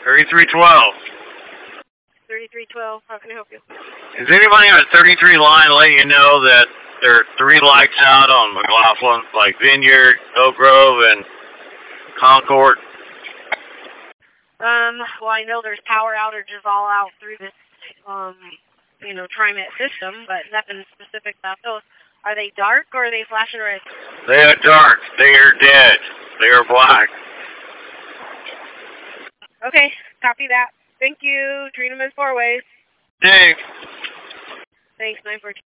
3312. 3312, how can I help you? Is anybody on a 33 line letting you know that there are 3 lights out on McLaughlin, like Vineyard, Oak Grove, and Concord? Well, I know there's power outages all out through this, TriMet system, but nothing specific about those. Are they dark or are they flashing red? They are dark. They are dead. They are black. Okay, copy that. Thank you. Treat them as 4 ways. Dave. Thanks, 942.